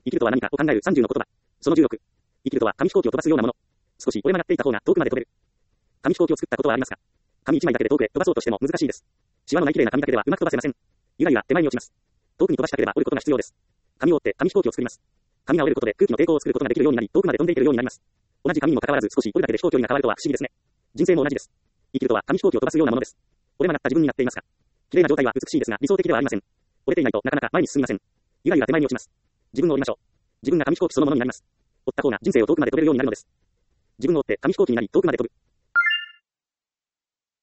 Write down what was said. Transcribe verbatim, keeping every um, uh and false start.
生きるとは何かを考えるさんじゅうの言葉。そのじゅうろく。生きるとは紙飛行機を飛ばすようなもの。少し折れ曲がっていた方が遠くまで飛べる。紙飛行機を作ったことはありますか？紙一枚だけで遠くへ飛ばそうとしても難しいです。シワのない綺麗な紙だけではうまく飛ばせません。ゆらゆら手前に落ちます。遠くに飛ばしたければ折ることが必要です。紙を折って紙飛行機を作ります。紙が折れることで空気の抵抗を作ることができるようになり、遠くまで飛んでいけるようになります。同じ紙にもかかわらず少し折るだけで飛行距離が変わるとは不思議ですね。人生も同じです。生きるとは紙飛行機を飛ばすようなものです。折れ曲がった自分になっていますか？綺麗な状態は美しいですが理想的ではありません。折れていないとなかなか前に進みません。ゆらゆら手前に落ちます。自分を折りましょう。自分が紙飛行機そのものになります。折った方が人生を遠くまで飛べるようになるのです。自分を折って紙飛行機になり遠くまで飛ぶ。